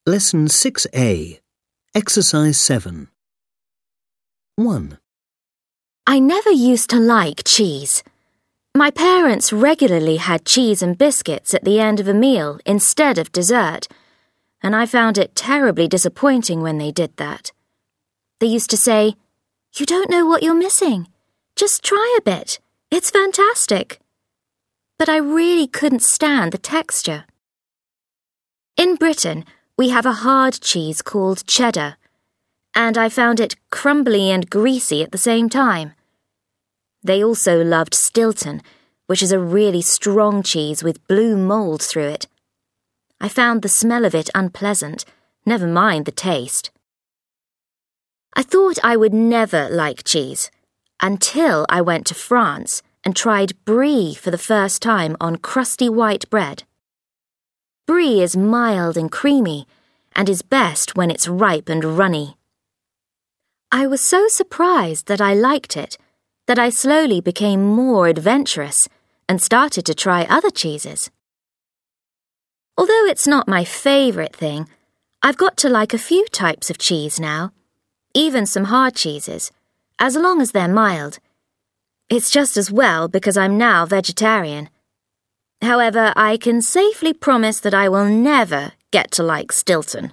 Lesson 6A, Exercise 7. 1. I never used to like cheese. My parents regularly had cheese and biscuits at the end of a meal instead of dessert, and I found it terribly disappointing when they did that. They used to say, "You don't know what you're missing. Just try a bit. It's fantastic." But I really couldn't stand the texture. In Britain, we have a hard cheese called cheddar, and I found it crumbly and greasy at the same time. They also loved Stilton, which is a really strong cheese with blue mould through it. I found the smell of it unpleasant, never mind the taste. I thought I would never like cheese, until I went to France and tried brie for the first time on crusty white bread. Brie is mild and creamy, and is best when it's ripe and runny. I was so surprised that I liked it, that I slowly became more adventurous and started to try other cheeses. Although it's not my favourite thing, I've got to like a few types of cheese now, even some hard cheeses, as long as they're mild. It's just as well because I'm now vegetarian. However, I can safely promise that I will never get to like Stilton.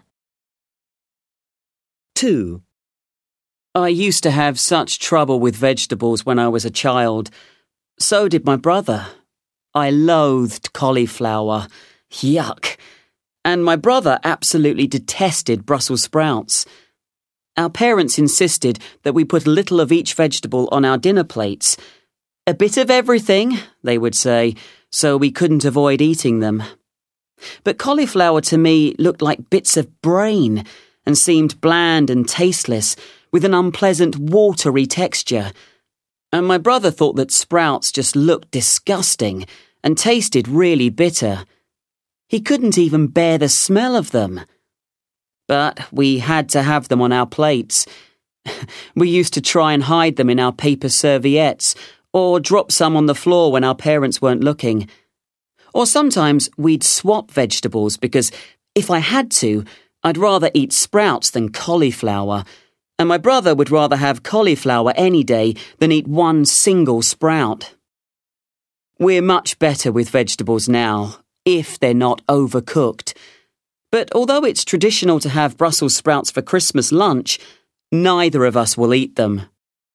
2. I used to have such trouble with vegetables when I was a child. So did my brother. I loathed cauliflower. Yuck. And my brother absolutely detested Brussels sprouts. Our parents insisted that we put a little of each vegetable on our dinner plates. A bit of everything, they would say, so we couldn't avoid eating them. But cauliflower to me looked like bits of brain and seemed bland and tasteless, with an unpleasant watery texture. And my brother thought that sprouts just looked disgusting and tasted really bitter. He couldn't even bear the smell of them. But we had to have them on our plates. We used to try and hide them in our paper serviettes, or drop some on the floor when our parents weren't looking. Or sometimes we'd swap vegetables because, if I had to, I'd rather eat sprouts than cauliflower, and my brother would rather have cauliflower any day than eat one single sprout. We're much better with vegetables now, if they're not overcooked. But although it's traditional to have Brussels sprouts for Christmas lunch, neither of us will eat them.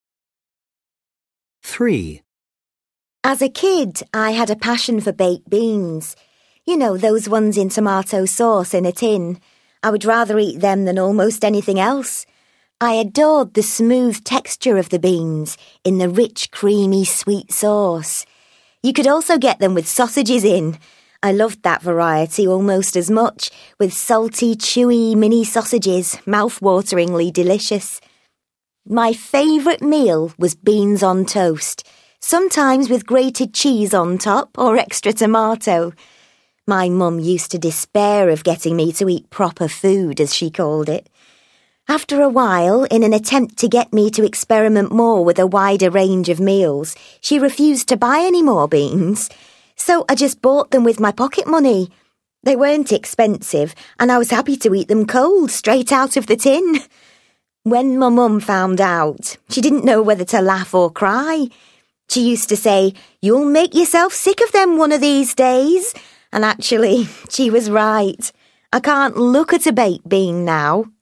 3. As a kid, I had a passion for baked beans. You know, those ones in tomato sauce in a tin. I would rather eat them than almost anything else. I adored the smooth texture of the beans in the rich, creamy, sweet sauce. You could also get them with sausages in. I loved that variety almost as much, with salty, chewy mini sausages, mouth-wateringly delicious. My favourite meal was beans on toast, sometimes with grated cheese on top or extra tomato. My mum used to despair of getting me to eat proper food, as she called it. After a while, in an attempt to get me to experiment more with a wider range of meals, she refused to buy any more beans. So I just bought them with my pocket money. They weren't expensive, and I was happy to eat them cold, straight out of the tin. When my mum found out, she didn't know whether to laugh or cry. She used to say, "You'll make yourself sick of them one of these days." And actually, she was right. I can't look at a baked bean now.